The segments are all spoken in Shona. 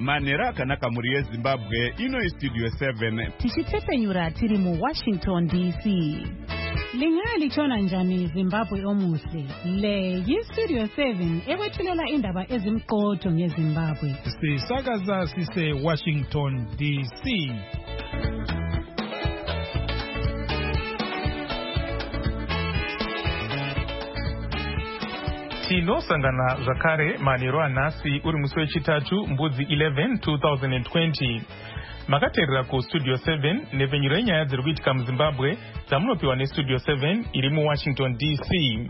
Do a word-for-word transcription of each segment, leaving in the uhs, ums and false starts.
Manera kanaka muri Zimbabwe ino studio seven. Tichitepenyura tiri mu Washington D C. Lingali chona njani Zimbabwe omuhle. Le yi studio seven ewethulela indaba ezimqotho ngeZimbabwe. Sisakaza sise Washington D C. Tino sangana zakare maniro anasi uri musi wechitatu mbudzi eleven twenty twenty. Makaterera ku studio seven nevenyuro yenyaya dziri kuitika muZimbabwe dzamunopiwa nestudio seven iri mu Washington D C.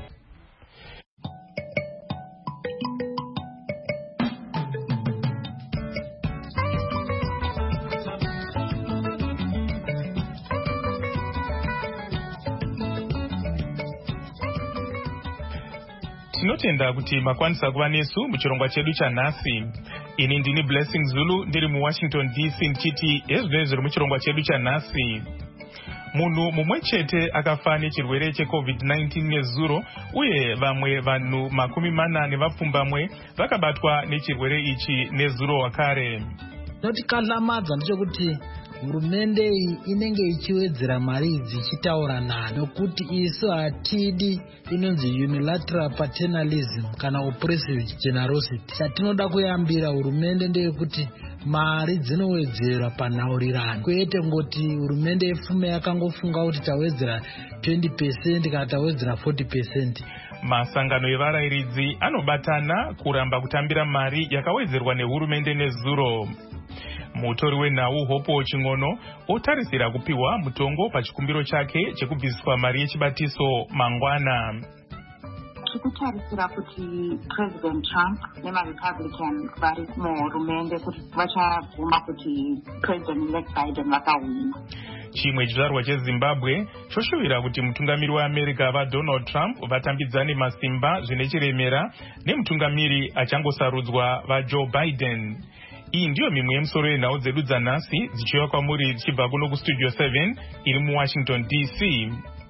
Tinotenda kuti makwanisa kuva nesu muchirongwa chedu chanhasi. Ini ndini Blessing Zulu ndiri mu Washington D C ndichiti ezvinenge zviri muchirongwa chedu chanhasi. Munhu mumwe chete akafa nechirwere checovid nineteen nezuro uye vamwe vanhu makumi mana nevapfumbamwe vakabatwa nechirwere ichi nezuro wakare. Notikahlamadza ndechekuti hurumende iyi inenge ichiwedzera mari idzi ichitaura nayo nokuti isu hatidi inonzi unilateral paternalism kana oppressive generosity. Chatinoda kuyambira hurumende ndeyekuti mari dzinowedzerwa panhaurirano, kwete ngoti hurumende yefume yakangofunga kuti tawedzera twenty percent kana tawedzera forty percent. Masangano evarayiridzi anobatana kuramba kutambira mari yakawedzerwa nehurumende nezuro. Mutori wenhau Hopo Chingono otarisira kupiwa mutongo pachikumbiro chake chekubviswa mari yechibatiso mangwana. Tikutarisira kuti President Trump nemaRepublican vari muhurumende kuti vachabvuma kuti President-elect Biden vakawina. Chimwe chizvarwa cheZimbabwe choshuvira kuti mutungamiri weAmerica vaDonald Trump vatambidzane masimba zvine chiremera nemutungamiri achangosarudzwa vaJoe Biden. Iyi ndiyo mimwe yemusoro yenhau dzedu dzanhasi dzichiuya kwamuri dzichibva kuno kustudio seven iri mu Washington D C.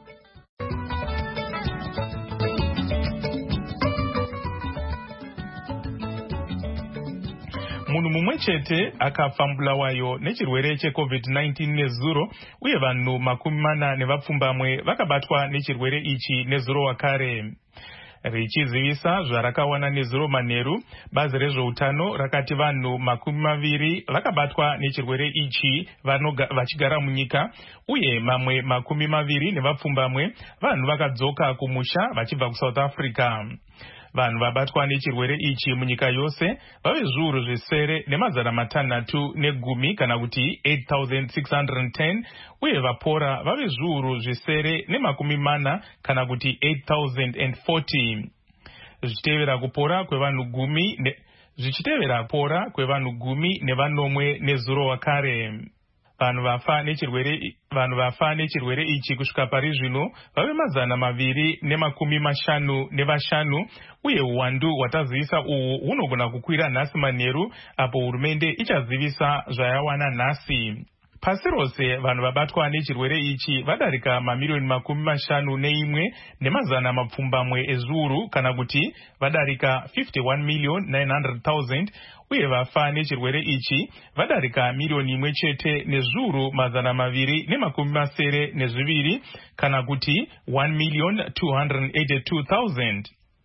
Munhu mumwe chete akafa mbulawayo nechirwere checovid nineteen nezuro uye vanhu makumi mana nevapfumbamwe vakabatwa nechirwere ichi nezuro wakare. Richizivisa zvarakawana nezuro manheru, bazi rezveutano rakati vanhu makumi maviri vakabatwa nechirwere ichi vachigara munyika uye mamwe makumi maviri nevapfumbamwe vanhu vakadzoka kumusha vachibva kuSouth Africa. Vanhu vabatwa nechirwere ichi munyika yose vave zviuru zvisere nemazana matanhatu negumi kana kuti eight thousand six hundred ten uye vapora vave zviuru zvisere nemakumi mana kana kuti eight thousand forty. Zvichitevera kupora kwevanhu gumi ne, zvichitevera pora kwevanhu gumi nevanomwe nezuro wakare. Vanhu vafa nechirwere vanhu vafa nechirwere ichi kusvika pari zvino vave mazana maviri nemakumi mashanu nevashanu uye uwandu hwatazivisa uhu hunogona kukwira nhasi manheru apo hurumende ichazivisa zvayawana nhasi. Pasi rose vanhu vabatwa nechirwere ichi vadarika mamiliyoni makumi mashanu neimwe nemazana mapfumbamwe ezviuru kana kuti vadarika fifty-one million nine hundred thousand uye vafa nechirwere ichi vadarika miliyoni imwe chete nezviuru mazana maviri nemakumi masere nezviviri kana kuti one million two hundred eighty-two thousand.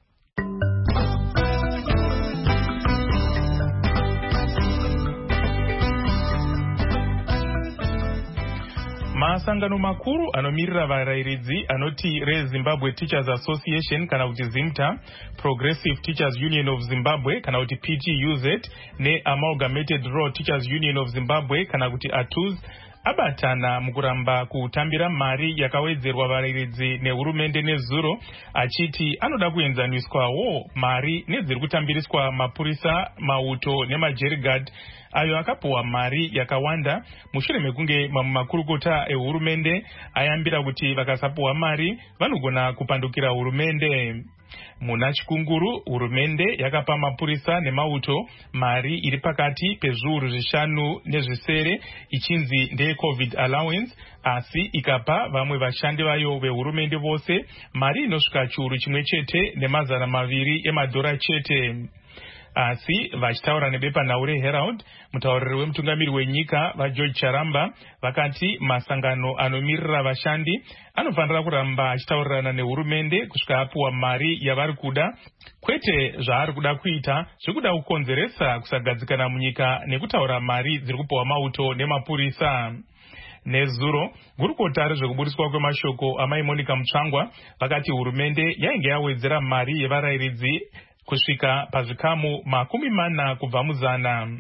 Masangano makuru anomirira varayiridzi anoti reZimbabwe Teachers Association kana kuti ZIMTA, Progressive Teachers Union of Zimbabwe kana kuti P T U Z neAmalgamated Rural Teachers Union of Zimbabwe kana kuti A T U Z abatana mukuramba kutambira mari yakawedzerwa varayiridzi nehurumende nezuro achiti anoda kuenzaniswawo mari nedziri kutambiriswa mapurisa, mauto nemajerigad ayo akapuwa mari yakawanda mushure mekunge mamwe makurukota ehurumende ayambira kuti vakasapuwa mari vanogona kupandukira hurumende. Muna chikunguru hurumende yakapa mapurisa nemauto mari iri pakati pezviuru zvishanu nezvisere ichinzi ndeye covid allowance, asi ikapa vamwe vashandi vayo vehurumende vose mari inosvika chiuru chimwe chete nemazana maviri emadhora chete. Asi vachitaura nebepanhau reHerald, mutauriri wemutungamiri wenyika vaGeorge Charamba vakati masangano anomirira vashandi anofanira kuramba achitaurirana nehurumende kusvika apuwa mari yavari kuda, kwete zvaari kuda kuita zvekuda kukonzeresa kusagadzikana munyika nekutaura mari dziri kupiwa mauto nemapurisa. Nezuro, gurukota rezvekubudiswa kwemashoko amai Monica Mutsvangwa vakati hurumende yainge yawedzera mari yevarayiridzi kusvika pazvikamu makumi mana kubva muzana.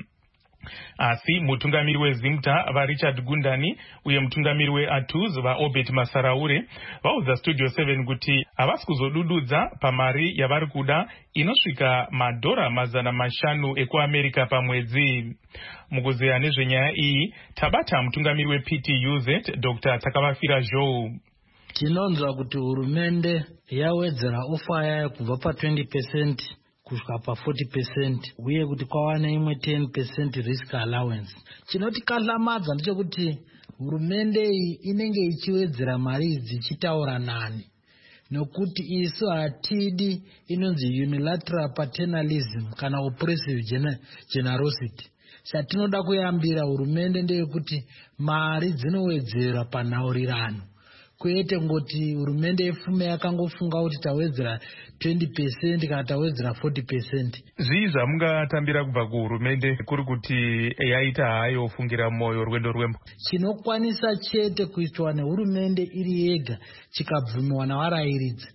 Asi mutungamiri weZimta vaRichard Gundani uye mutungamiri weAtuz vaObert Masaraure vaudza Studio seven kuti havasi kuzodududza pamari yavari kuda inosvika madhora mazana mashanu ekuAmerika pamwedzi. Mukuzeya nezvenyaya iyi tabata mutungamiri weP T U Z Doctor Takavafira Joe. Tinonzwa kuti hurumende yawedzera ofa yayo kubva pa twenty percent kusvika pa forty percent uye kuti kwawana imwe ten percent risk allowance. Chinotikatlamadza ndechekuti hurumende iyi inenge ichiwedzera mari idzi ichitaura nani, nokuti isu hatidi inonzi unilateral paternalism kana oppressive generosity. Chatinoda kuyambira hurumende ndeyekuti mari dzinowedzera panhaurirano, kwete ngoti hurumende yefume yakangofunga kuti tawedzera twenty percent kana tawedzera forty percent. Zvii zvamungatambira kubva kuhurumende kuri kuti yaita hayo fungira moyo rwendo rwembo? Chinokwanisa chete kuitwa nehurumende iri yega chikabvumiwa navarayiridzi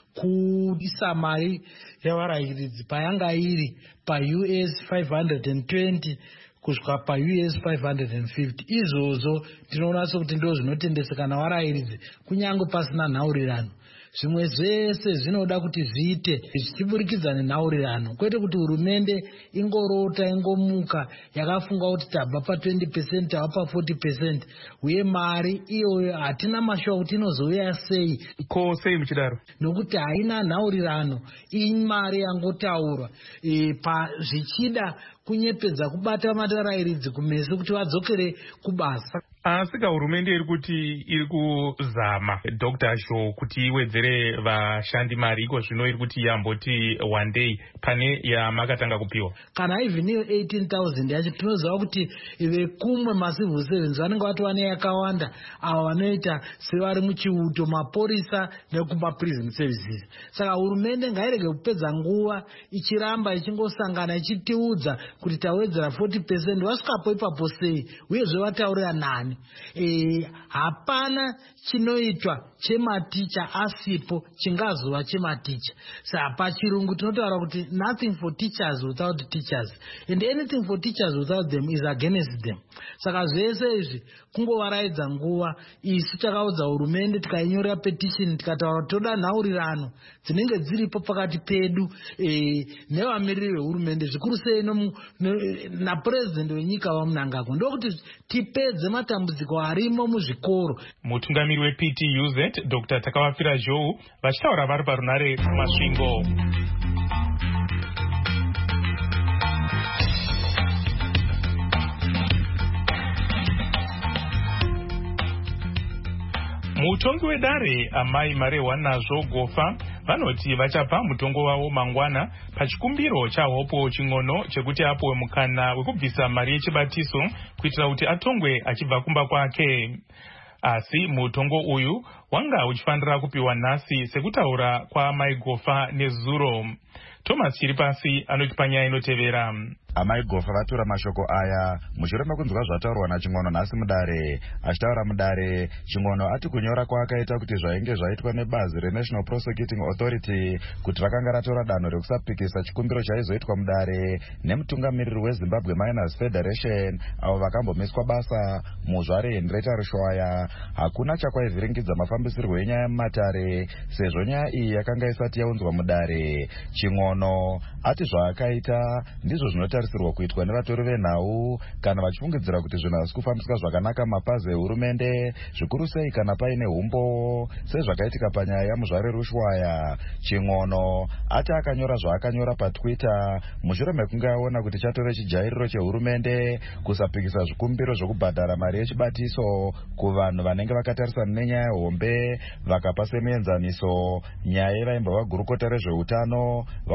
kuisa mari yavarayiridzi payanga iri pa U S five hundred twenty kusvika pa U S five hundred fifty. Izvozvo tinoona sokuti ndo zvinotendeseka navarayiridzi kunyange pasina nhaurirano. Zvimwe zvese zvinoda kuti zviite zvichiburikidza nenhaurirano, kwete kuti hurumende ingorota ingomuka yakafunga kuti tabva pa twenty percent tabva pa forty percent uye mari iyoyo hatina mashoko kuti inozouya sei. Ko sei muchidaro? Nokuti haina nhaurirano, imari yangotaurwa e, pa zvichida kunyepedza kubata matarayiridzi kumeso kuti vadzokere kubasa. Asi hurumende iri kuti iri kuzama Doctor Shaw kuti iwedzere vashandi mari, iko zvino iri kuti yamboti one day pane yamakatanga kupiwa. Kana even iyo eighteen thousand yacho tinoziva kuti vekumwe macivil servants vanenge vatova neyakawanda avo vanoita sevari muchiuto, mapurisa nekuma prison services. Saka hurumende ngairege kupedza nguva ichiramba ichingosangana ichitiudza kuti tawedzera forty percent wasvikapo ipapo sei uyezve vataurira nani. E, hapana chinoitwa chematicha asipo chingazova chematicha. Saka pachirungu tinotaura kuti nothing for teachers without teachers and anything for teachers without them is against them. Saka zvese izvi kungovaraidza nguva. Isu takaudza hurumende tikainyorera petition tikataura kuti toda nhaurirano dzinenge dziripo pakati pedu e, nevamiriri vehurumende zvikuru sei napurezidendi wenyika vamunangagwa, ndokuti tipedze matambudziko arimo muzvikoro. Mutungamiri weP T U Z Doctor Takavafira Joe vachitaura vari parunare kumasvingo. Mutongi wedare amai Marehwa Nazvo Gofa vanoti vachapa mutongo wavo mangwana pachikumbiro chaHopo Ching'ono chekuti apuwe mukana wekubvisa mari yechibatiso kuitira kuti atongwe achibva kumba kwake. Asi mutongo uyu wanga uchifanira kupiwa nhasi sekutaura kwaamai Gofa nezuro. Thomas Chiripasi anotipa nyaya inotevera. Amai Gofa vatora mashoko aya mushure mekunzwa zvataurwa naChing'ono nhasi mudare. Achitaura mudare, Ching'ono ati kunyora kwaakaita kuti zvainge zvaitwa nebazi reNational Prosecuting Authority kuti rakanga ratora danho rekusapikisa chikumbiro chaizoitwa mudare nemutungamiriri weZimbabwe Miners Federation avo vakambomiswa basa muzvare Henrietta Rushwaya hakuna chakwaivhiringidza mafambisirwo enyaya mumatare sezvo nyaya iyi yakanga isati yaunzwa mudare. Ching'ono ati zvaakaita ndizvo zvinotarisirwa kuitwa nevatori venhau kana vachifungidzira kuti zvinhu hazisi kufambiswa zvakanaka mapazi ehurumende, zvikuru sei kana paine umbo sezvakaitika panyaya yamuzvare Rushwaya. Ching'ono ati akanyora zvaakanyora paTwitter mushure mekunge aona kuti chatore chijairiro chehurumende kusapikisa zvikumbiro zvokubhadhara mari yechibatiso kuvanhu vanenge vakatarisana nenyaya hombe vakapa semuenzaniso nyaya yevaimba vagurukota rezveutano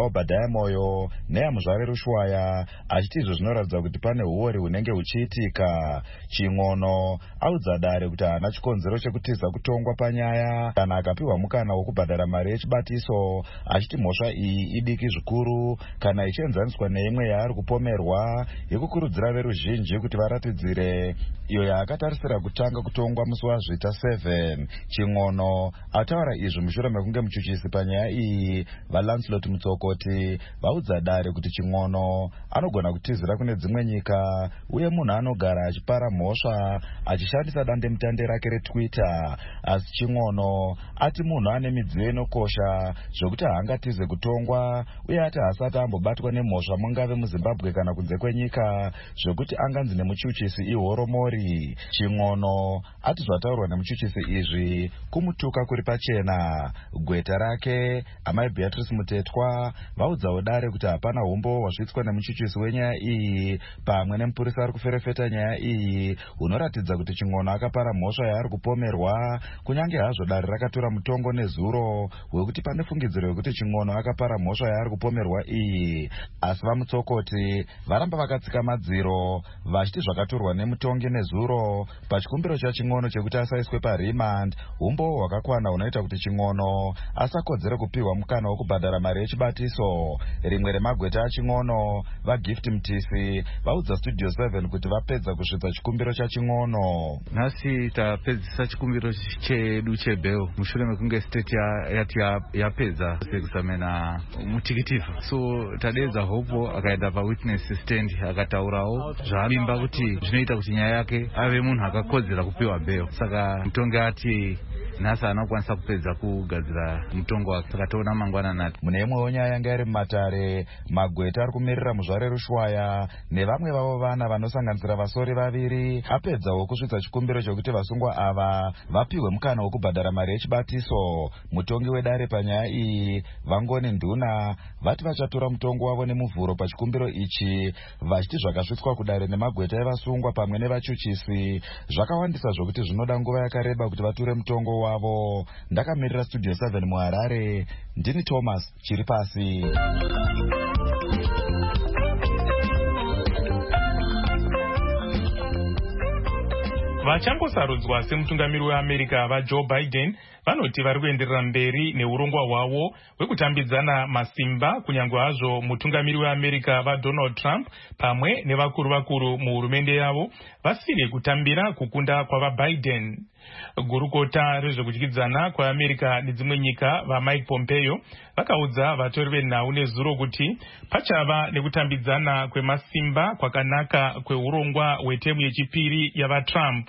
Obadiah Moyo neyaMuzvare Rushwaya achiti izvo zvinoratidza kuti pane uori hunenge huchiitika. Chingono audza Dare kuti haana chikonzero chekutiza kutongwa panyaya kana akapiwa mukana wokubhadhara mari yechibatiso, achiti mhosva iyi idiki zvikuru kana ichienzaniswa neimwe yaari kupomerwa yekukurudzira veruzhinji kuti varatidzire, iyo yaakatarisira kutanga kutongwa musi waZvita seven. Chingono ataura izvi mushure mekunge muchuchisi panyaya iyi vaLancelot Mutsokoti vaudza Dare kuti Chingono anogona kutizira kune dzimwe nyika uye munhu anogara achipara mhosva achishandisa dandemutande rake reTwitter, asi Chingono ati munhu ane midziyo inokosha zvokuti haangatize kutongwa uye ati haasati ambobatwa nemhosva mungave muZimbabwe kana kunze kwenyika zvokuti anganzi nemuchuchisi ihoromori. Chingono ati zvataurwa nemuchuchisi izvi kumutuka kuri pachena. Gweta rake amai Beatrice Mutetwa vaudzawo Dare kuti hapana umbo hwasvitswa nemuchuchisi wenyaya iyi pamwe nemupurisa ari kuferefeta nyaya iyi hunoratidza kuti Chingono akapara mhosva yaari kupomerwa, kunyange hazvo Dare rakatora mutongo nezuro hwekuti pane fungidziro yekuti Chingono akapara mhosva yaari kupomerwa iyi. Asi vaMutsokoti varamba vakatsika madziro vachiti zvakatorwa nemutongi nezuro pachikumbiro chaChingono chekuti asaiswe parimand umbo hwakakwana hunoita kuti Chingono asakodzere kupiwa mukana wokubhadhara mari yechibatiso. Rimwe remagweta aChingono vaGift Mtisi vaudza Studio seven kuti vapedza kusvitsa chikumbiro chaChingono. Nhasi tapedzisa chikumbiro chedu chebheo mushure mekunge state yati yapedza sekuzamena mutikitifa, so tadedza hopo akaenda pawitness stand akataurawo zvaavimba kuti zvinoita kuti nyaya yake ave munhu akakodzera kupiwa bheo. Saka mutongi ati nhasi anokwanisa kupedza kugadzira mutongo wake, saka toona mangwana nati. Mune imwewo nyaya yanga iri mumatare, magweta ari kumirira Muzvare Rushwaya nevamwe vavo vana vanosanganisira vasori vaviri apedzawo kusvitsa chikumbiro chokuti vasungwa ava vapiwe mukana wokubhadhara mari yechibatiso. Mutongi weDare panyaya iyi Vangoni Nduna vati vachatora mutongo wavo nemuvhuro pachikumbiro ichi, vachiti zvakasvitswa kuDare nemagweta evasungwa pamwe nevachuchisi zvakawandisa zvokuti zvinoda nguva yakareba kuti vature mutongo wavo. Ndakamirira Studio seven muHarare, ndini Thomas Chiripasi. Vachangosarudzwa semutungamiri weAmerica vaJoe Biden vanoti vari kuenderera mberi neurongwa hwavo hwekutambidzana masimba, kunyange hazvo mutungamiri weAmerica vaDonald Trump pamwe nevakuru vakuru muhurumende yavo vasiri kutambira kukunda kwavaBiden. Gurukota rezvekudyidzana kwaAmerica nedzimwe nyika vaMike Pompeo vakaudza vatori venhau nezuro kuti pachava nekutambidzana kwemasimba kwakanaka kweurongwa hwetemu yechipiri yavaTrump.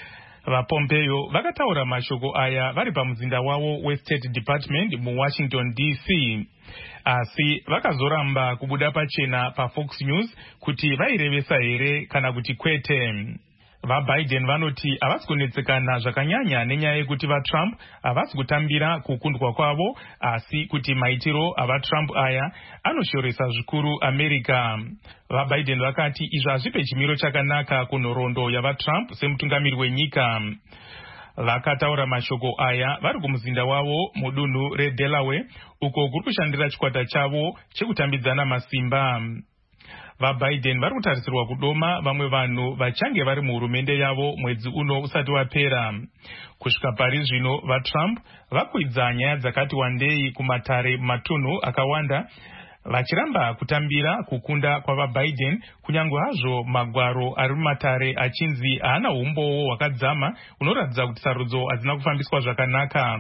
VaPompeo vakataura mashoko aya vari pamuzinda wavo weState Department muWashington D C, asi vakazoramba kubuda pachena paFox News kuti vairevesa here kana kuti kwete. VaBiden vanoti havasi kunetsekana zvakanyanya nenyaya yekuti vaTrump havasi kutambira kukundwa kwavo, asi kuti maitiro avaTrump aya anoshoresa zvikuru America. VaBiden vakati izvo hazvipe chimiro chakanaka kunhoroondo yavaTrump semutungamiri wenyika. Vakataura mashoko aya vari kumuzinda wavo mudunhu reDelaware uko kuri kushandira chikwata chavo chekutambidzana masimba. VaBiden vari kutarisirwa kudoma vamwe vanhu vachange vari muhurumende yavo mwedzi uno usati wapera. Kusvika pari zvino vaTrump vakwidza nyaya dzakati wandei kumatare matunhu akawanda vachiramba kutambira kukunda kwavaBiden, kunyange hazvo magwaro ari mumatare achinzi haana umbowo hwakadzama unoratidza kuti sarudzo hadzina kufambiswa zvakanaka.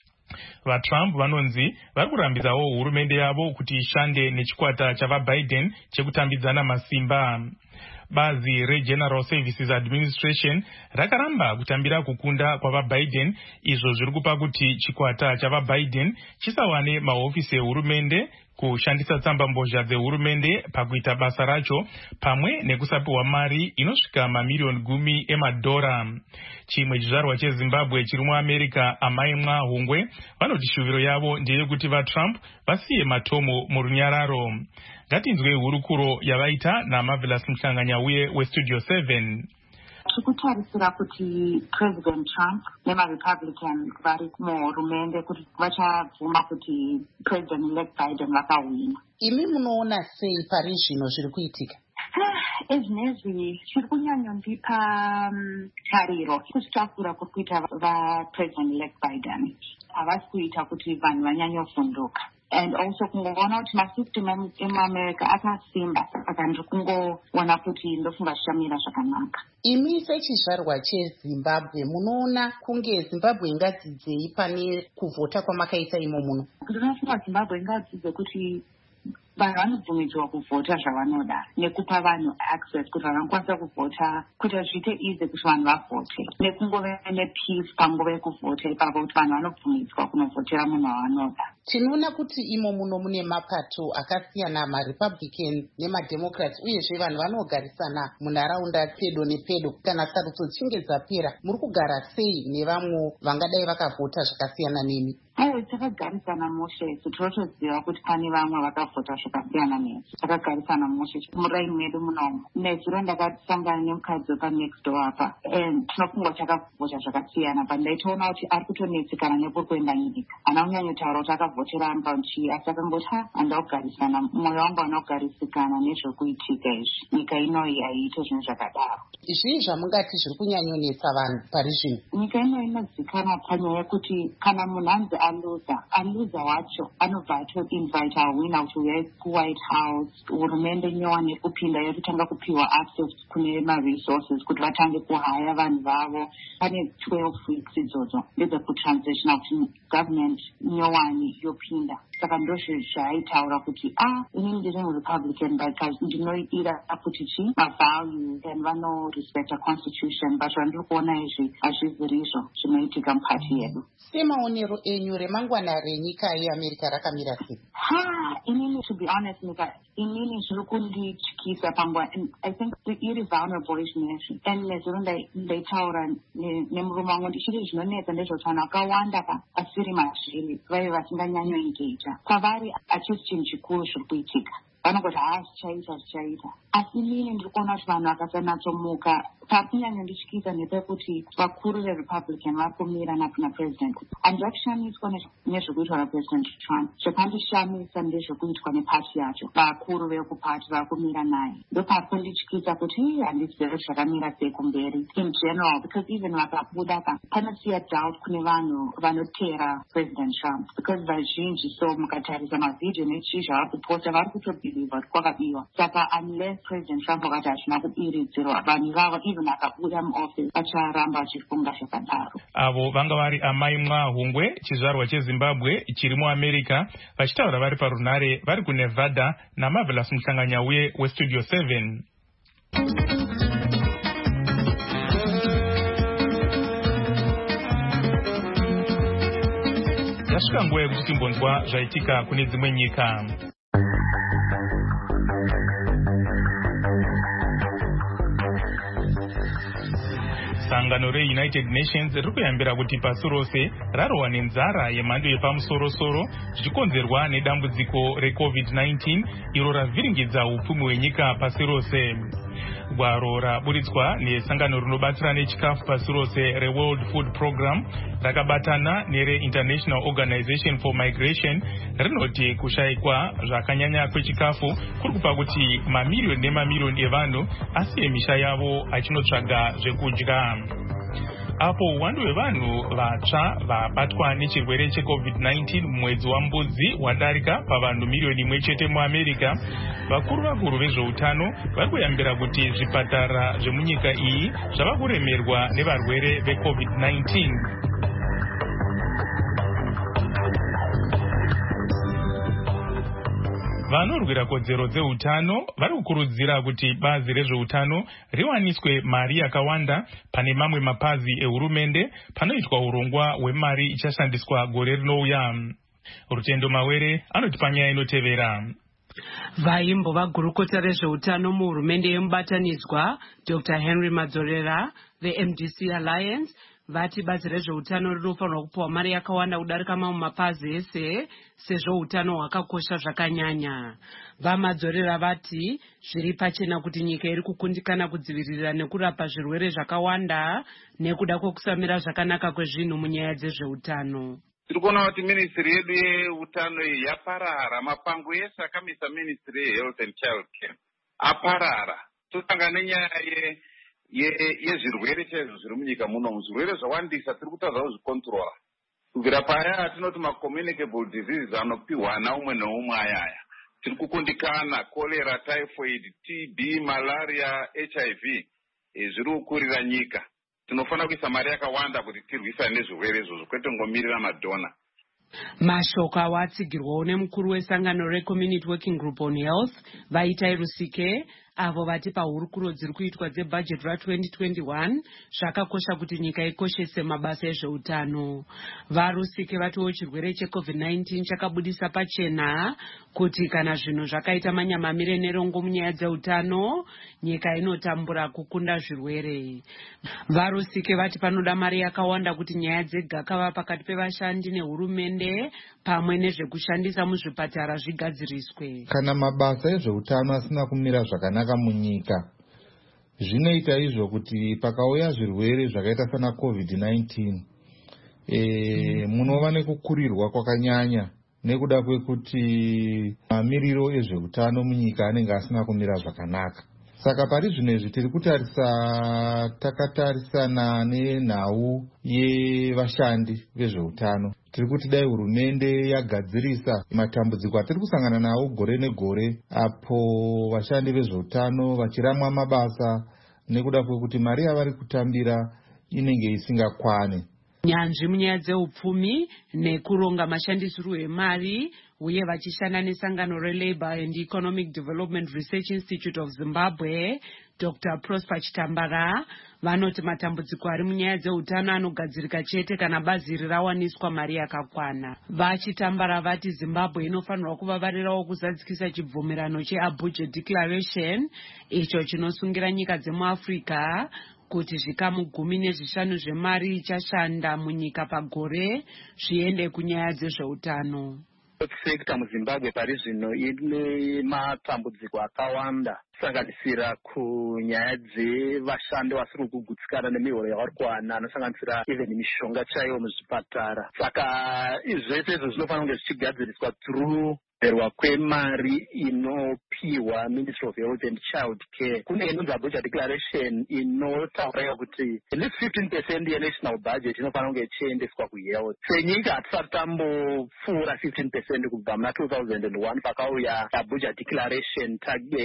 VaTrump vanonzi vari kurambidzawo hurumende yavo kuti ishande nechikwata chavaBiden chekutambidzana masimba. Bazi reGeneral Services Administration rakaramba kutambira kukunda kwavaBiden, izvo zviri kupa kuti chikwata chavaBiden chisawane mahofisi ehurumende, kushandisa tsamba mbozha dzehurumende pakuita basa racho, pamwe nekusapiwa mari inosvika mamiliyoni gumi emadhora. Chimwe chizvarwa cheZimbabwe chiri muAmerica, amai Mwahungwe, vanoti shuviro yavo ndeyekuti vaTrump vasiye matomo murunyararo. Ngatinzwe hurukuro yavaita naMarvelous Mhlanganya uye weStudio seven. tikutarisira kuti President Trump nemaRepublican vari muhurumende kuti vachabvuma kuti President elect Biden vakawina. Imi munoona sei pari zvino zviri kuitika? Ezvinezvi zviri kunyanyondipa tariro kuti takura kuri kuita vaPresident elect Biden havasi kuita kuti vanhu vanyanyovhunduka. And also kungoona kuti masystem emuamerica akasimba saka ndiri kungoona kuti ndofunga zvichamira zvakanaka. Imi sechizvarwa cheZimbabwe munoona kunge Zimbabwe ingadzidzei pane kuvhota kwamakaita imo muno? Ndinofunga Zimbabwe ingadzidze kuti vanhu vanobvumidzwa kuvhota zvavanoda nekupa vanhu access kuti vanokwanisa kuvhota kuti zviite easy kuti vanhu vavhote nekungove nepeace panguva yekuvhota ipapo kuti vanhu vanobvumidzwa kunovhotera munhu wavanoda. Tinoona kuti imo muno mune mapato akasiyana, maRepublican nemademocrats, uyezve vanhu vanogarisana munharaunda pedo nepedo. Kana sarudzo dzinge dzapera, muri kugara sei nevamwe vangadai vakavhota zvakasiyana nemi? Aiwa, takagarisana mushe isu tinotoziva kuti pane vamwe vakavhota zvakasiyana nesu. Takagarisana mushe muraini medu munomu. Nezuro ndakasangana nemukadzi wepa next door apa, tinofungwa takavhota zvakasiyana, but ndaitoona kuti ari kutonetsekana nekuri kuenda nyika. Ana kunyanyotaura kuti akavhotera ani pauchii, asi akangoti ha handa kugarisana, mwoyo wangu hauna kugarisikana nezvokuitika izvi. Nyika inoyi haiite zvinhu zvakadaro. Zvii zvamungati zviri kunyanyonetsa vanhu pari zvino? Nyika inoyi inozivikanwa panyaya yekuti kana munhu anzi aluza, aluza wacho anobva atoinvite awina kuti uyai kuWhite House, hurumende nyowani kupinda yototanga kupiwa access kune maresources kuti vatange kuhaya vanhu vavo. Pane twelve weeks idzodzo ndedzekutransitional kuti government nyowani yopinda. Saka ndozvo zvaitaura kuti ah inini ndiri muRepublican because ndinoidira kuti chi mavalues and vanorespecta constitution, but vandiri kuona izvi hazviziri izvo zvinoitika mukati yedu. Semaonero enyu remangwana renyika yeAmerica rakamira sei? Ha inini to be honest nika inini zviri kundityisa panguva. I think iri vulnerable izvinezvi, and nezuro ndaitaura nemurume wangu ndichiri zvinonetsa ndezvoti vanhu vakawanda pa asiri mazviri vaive vasinganyanyoengage kwavari hachisi chinhu chikuru zviri kuitika. Vanongoti haa zvichaita zvichaita, asi inini ndiri kuona kuti vanhu vakasanatsomuka. Pari kunyanyondityisa nepekuti vakuru veRepublican vari kumira napresident. Handira kushamiswa nezvekuitwa napresident Trump. Zvakandishamisa ndezvekuitwa nepati yacho, vakuru vekupati vari kumira naye. Ndopari kundityisa kuti handizivi zvakamira sei kumberi in general, because even vakabuda pa panosiya doubt kune vanhu vanotera president Trump, because vazhinji so mukatarisa mavhidhiyo nechii zvavari kuposta vari kutobhiliva kuti kwakabiwa. Saka unless president Trump wakati hazvina kubiridzirwa, vanhu vavo even akabuda muoffice vacharamba vachifunga zvakadaro. Avo vanga vari amai Mwahungwe, chizvarwa cheZimbabwe chiri muAmerica, vachitaura vari parunhare vari kuNevada naMarvelous Muhlanganyauye weStudio seven. Yasvika nguva yekuti timbonzwa zvaitika kune dzimwe nyika. Sangano reUnited Nations riri kuyambira kuti pasi rose rarohwa nenzara yemhando yepamusoro-soro zvichikonzerwa nedambudziko reCovid nineteen iro ravhiringidza upfumi hwenyika pasi rose. Gwaro raburitswa nesangano rinobatsira nechikafu pasi rose reWorld Food Program rakabatana nereInternational Organization for Migration rinoti kushayikwa zvakanyanya kwechikafu kuri kupa kuti mamiliyoni nemamiliyoni evanhu asiye misha yavo achinotsvaga zvekudya. Apo uwandu hwevanhu vatsva vabatwa nechirwere cheCovid nineteen mumwedzi waMbudzi wadarika pavanhu miliyoni imwe chete muAmerica, vakuru vakuru vezveutano vari kuyambira kuti zvipatara zvemunyika iyi zvava kuremerwa nevarwere veCovid nineteen. Vanorwira kodzero dzeutano vari kukurudzira kuti bazi rezveutano riwaniswe mari yakawanda pane mamwe mapazi ehurumende panoitwa urongwa hwemari ichashandiswa gore rinouya. Rutendo Mawere anoti panyaya inotevera. Vaimbova gurukota rezveutano muhurumende yemubatanidzwa Doctor Henry Madzorera veM D C Alliance vati bazi rezveutano rinofanirwa kupiwa mari yakawanda kudarika mamwe mapazi ese sezvo utano hwakakosha zvakanyanya. Vamadzorera vati zviri pachena kuti nyika iri kukundikana kudzivirira nekurapa zvirwere zvakawanda nekuda kwekusamira zvakanaka kwezvinhu munyaya dzezveutano. Tiri kuona kuti ministry yedu yeutano iyi yaparara. Mapango ese akamisa ministry yehealth and child care aparara. Tosanga nenyaya yezvirwere chaizvo zviri munyika muno. Zvirwere zvawandisa tiri kutaura kuzvikontrola. Kubvira paya tinoti macommunicable diseases anopiwana umwe neumwe ayaya. Tiri kukundikana cholera, typhoid, T B, malaria, H I V zviri kukurira nyika. Tinofanira kuisa mari yakawanda kuti tirwisane nezvirwere izvozvo kwete ngomirira madhona. Mashoko awatsigirwawo nemukuru wesangano reCommunity Working Group on Health Vaitai Rusike, avo vati pahurukuro dziri kuitwa dzebudget ra-twenty twenty-one zvakakosha kuti nyika ikoshese mabasa ezveutano. Varusike vatiwo chirwere checovid nineteen chakabudisa pachena kuti kana zvinhu zvakaita manyamamire nerongo munyaya dzeutano, nyika inotambura kukunda zvirwere. Varusike vati panoda mari yakawanda kuti nyaya dzegakava pakati pevashandi nehurumende pamwe nezvekushandisa muzvipatara zvigadziriswe. Kana mabasa ezveutano asina kumira zvakanaka munyika, zvinoita izvo kuti pakauya zvirwere zvakaita sana covid nineteen e, munova nekukurirwa kwakanyanya nekuda kwekuti mamiriro ezveutano munyika anenge asina kumira zvakanaka. Saka pari zvinezvi tiri kutarisa takatarisana nenhau yevashandi vezveutano. Tiri kuti dai hurumende yagadzirisa matambudziko atiri kusangana nawo gore negore apo vashandi vezveutano vachiramwa mabasa nekuda kwekuti mari yavari kutambira inenge isingakwane. Nyanzvi munyaya dzeupfumi nekuronga mashandisirwo emari uye vachishanda nesangano reLabour and Economic Development Research Institute of Zimbabwe, Doctor Prosper Chitambara, vanoti matambudziko ari munyaya dzeutano anogadzirika chete kana bazi rirawaniswa mari yakakwana. Vachitambara vati Zimbabwe inofanirwa kuvavarirawo kuzadzikisa chibvumirano cheAbuja Declaration icho chinosungira nyika dzemuAfrica kuti zvikamu gumi nezvishanu zvemari ichashanda munyika pagore zviende kunyaya dzezveutano. Sekta muZimbabwe pari zvino ine matambudziko akawanda kusanganisira kunyaya dzevashandi vasiri kugutsikana nemihoro yavari kuwana anosanganisira even mishonga chaiyo muzvipatara. Saka izvese izvo zvinofanira kunge zvichigadziriswa through kuverwa kwemari inopiwa Ministry of Health and Child Care. Kune inonzi Abuja Declaration inotaura kuti at least fifteen percent yenational budget inofanira kunge ichiendeswa kuhealth. Senyika hatisati tambopfuura fifteen percent kubva muna two thousand one pakauya Abuja Declaration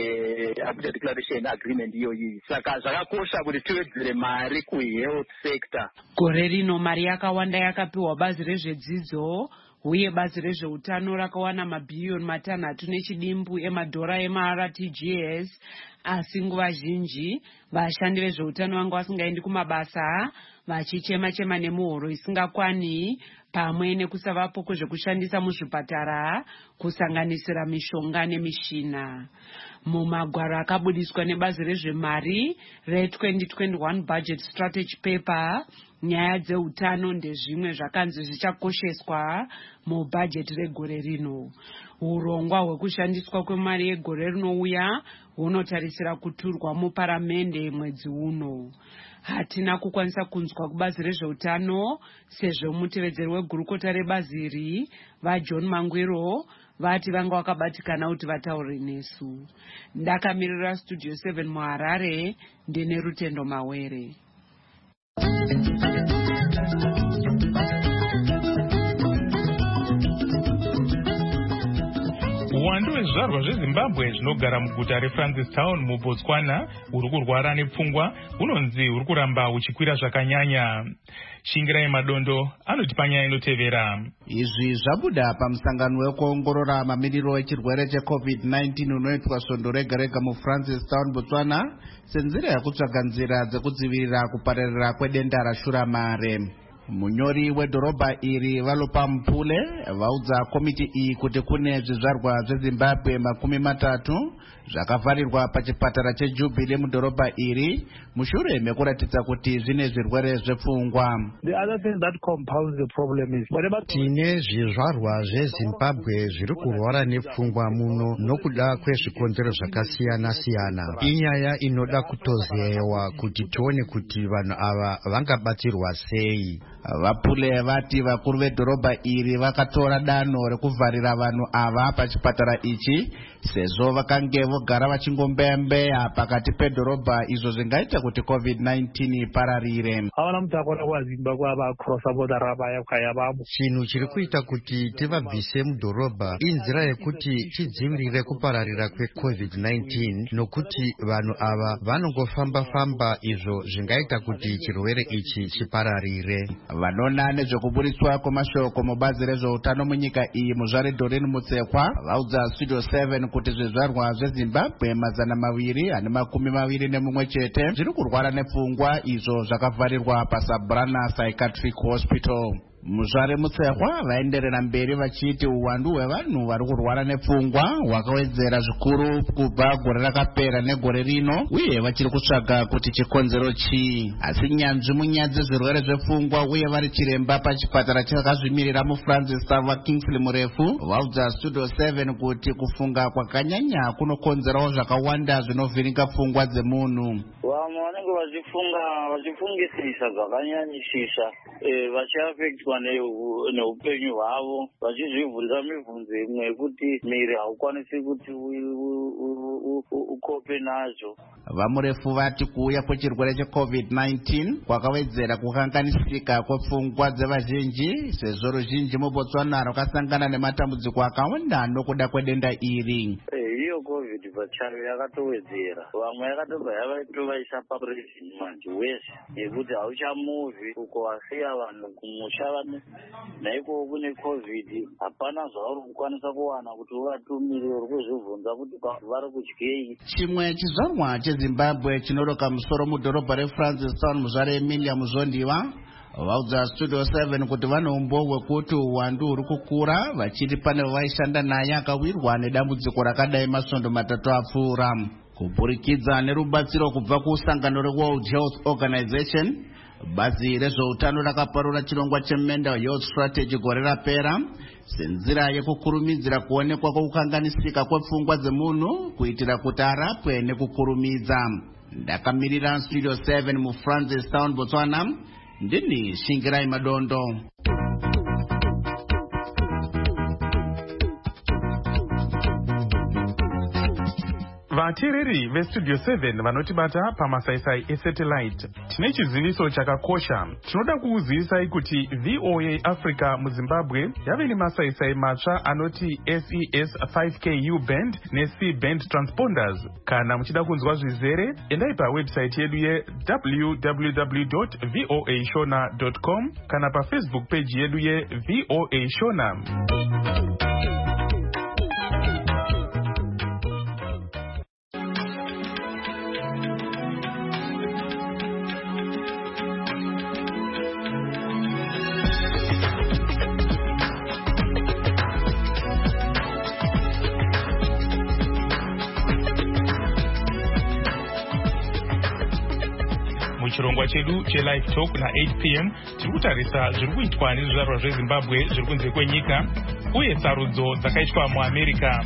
Abuja Declaration Agreement iyoyi. Saka zvakakosha kuti tiwedzere mari kuhealth sector. Gore rino mari yakawanda yakapiwa bazi rezvedzidzo uye bazi rezveutano rakawana mabhiliyoni matanhatu nechidimbu emadhora ema-R T G S, asi nguva zhinji vashandi vezveutano vanga vasingaendi kumabasa vachichema-chema nemuhoro isingakwani pamwe nekusavapo kwezvekushandisa muzvipatara kusanganisira mishonga nemishina. Mumagwaro akabudiswa nebazi rezvemari re-twenty twenty-one Budget Strategy Paper, nyaya dzeutano ndezvimwe zvakanzi zvichakosheswa mubhajeti regore rino. Urongwa hwekushandiswa kwemari yegore rinouya hunotarisira kuturwa muparamende mwedzi uno. Hatina kukwanisa kunzwa kubazi rezveutano sezvo mutevedzeri wegurukota rebazi iri vaJohn Mangwiro vati vanga vakabatikana kuti vataure nesu. Ndakamirira Studio seven muHarare, ndine Rutendo Mawere. Uwandu wezvizvarwa zveZimbabwe zvinogara muguta reFrancistown muBotswana uri kurwara nepfungwa unonzi uri kuramba uchikwira zvakanyanya. Shingirai Madondo anoti panyaya inotevera. Izvi zvabuda pamusangano wekuongorora mamiriro echirwere checovid nineteen unoitwa svondo rega rega muFrancistown, Botswana, senzira yekutsvaga nzira dzekudzivirira kupararira kwedenda rashuramare. munyori wedhorobha iri valopa mupule vaudza komiti iyi kuti kune zvizvarwa zvezimbabwe makumi matatu zvakavharirwa pachipatara chejubilee mudhorobha iri mushure mekuratidza kuti zvine zvirwere zvepfungwa. Tine zvizvarwa zvezimbabwe zviri kurwara nepfungwa muno nokuda kwezvikonzero zvakasiyana siyana. Inyaya inoda kutozewa kuti tione kuti vanhu ava vangabatsirwa sei. Vapule vati vakuru vedhorobha iri vakatora danho rekuvharira vanhu ava pachipatara ichi sezvo vakange vogara vachingombeyambeya pakati pedhorobha, izvo zvingaita kuti covid nineteen ipararire. Chinhu chiri kuita kuti tivabvise mudhorobha inzira yekuti tidzivirire kupararira kwecovid nineteen, nokuti vanhu ava vanongofamba famba, izvo zvingaita kuti chirwere ichi chipararire. Vanoona nezvekuburitswa kwemashoko mubazi rezveutano munyika iyi muzvare Doreen Mutsekwa vaudza Studio seven kuti zvizvarwa zvezimbabwe mazana maviri ane makumi maviri nemumwe chete zviri kurwara nepfungwa, izvo zvakavharirwa paSabrana Psychiatric Hospital. Muzvare Mutsekwa vaenderera mberi vachiti uwandu hwevanhu vari kurwara nepfungwa hwakawedzera zvikuru kubva gore rakapera negore rino, uye vachiri kutsvaga kuti chikonzero chii. Asi nyanzvi munyaya dzezvirwere zvepfungwa uye vari chiremba pachipatara chakazvimirira muFrancistown Kingsley Murefu vaudza Studio seven kuti kufunga kwakanyanya kunokonzerawo zvakawanda zvinovhiringa pfungwa dzemunhu. Vamwe vanenge vachifunga vachifungisisa zvakanyanyisisa vachiafektwa neupenyu hwavo, vachizvivhunza mibvunzo imwe yekuti miri haukwanisi kuti ukope nazvo. Vamurefu vati kuuya kwechirwere checovid nineteen kwakawedzera kukanganisika kwepfungwa dzevazhinji sezvo ruzhinji muBotswana rwakasangana nematambudziko akawanda nokuda kwedenda iri. Iyo covid pachayo yakatowedzera, vamwe yakatobva yavatovaisa paprison manje wese yekuti hauchamuvi uko wasiya vanhu kumusha vane naiko kune covid hapana zvauri kukwanisa kuwana kuti uvatumire uri kuzvibvunza kuti vari kudyei. Chimwe chizvarwa chezimbabwe chinoroka musoro mudhorobha reFrancistown muzvare Emilia Muzondiwa vaudza Studio seven kuti vane umboo hwekuti uwandu huri kukura, vachiti pane vaishanda naye akawirwa nedambudziko rakadai masvondo matatu apfuura. Kuburikidza nerubatsiro kubva kusangano reWorld Health Organization, bazi rezveutano rakaparura chirongwa cheMental Health Strategy gore rapera senzira yekukurumidzira kuonekwa kwekukanganisika kwepfungwa dzemunhu kuitira kuti arapwe nekukurumidza. Ndakamirira Studio seven muFrancistown, Botswana, ndini Shingirai Madondo. Vateereri veStudio seven vanotibata pamasaisai esatellite, tine chiziviso chakakosha. Tinoda kukuzivisai kuti V O A Africa muZimbabwe yave nemasaisai matsva anoti S E S five K U band neC band transponders. Kana muchida kunzwa zvizere, endai pawebsite yedu ye w w w dot voa shona dot com kana paFacebook page yedu ye V O A Shona. Chirongwa chedu chelive talk na eight p m tiri kutarisa zviri kuitwa nezvizvarwa zveZimbabwe zviri kunze kwenyika uye sarudzo dzakaitwa muAmerica.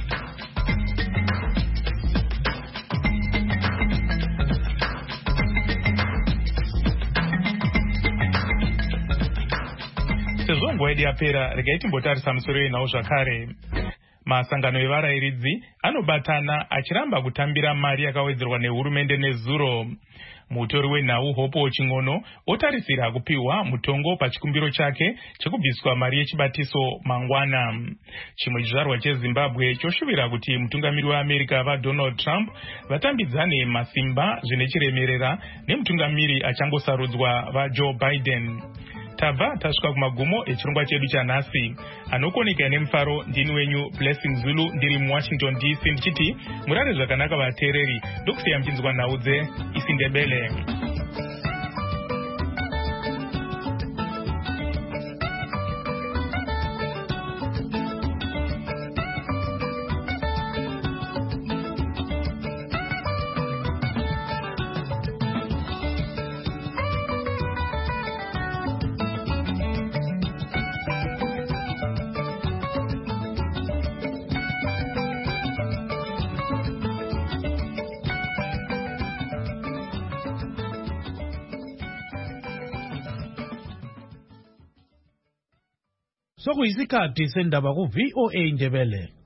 Sezvo nguva yedu yapera, regai timbotarisa musoro yenhau zvakare. Masangano evarayiridzi anobatana achiramba kutambira mari yakawedzerwa nehurumende nezuro. Mutori wenhau Hopo Chingono otarisira kupiwa mutongo pachikumbiro chake chekubviswa mari yechibatiso mangwana. Chimwe chizvarwa cheZimbabwe choshuvira kuti mutungamiri weAmerica vaDonald Trump vatambidzane masimba zvine chiremerera nemutungamiri achangosarudzwa vaJoe Biden. Tabva tasvika kumagumo echirongwa chedu chanhasi. Anokoneka nemufaro ndini wenyu Blessing Zulu ndiri muWashington D C ndichiti murare zvakanaka vateereri, ndokusiya muchinzwa nhau dzeIsindebele. sokuyisikhathi sendaba ku-V O A Indebele.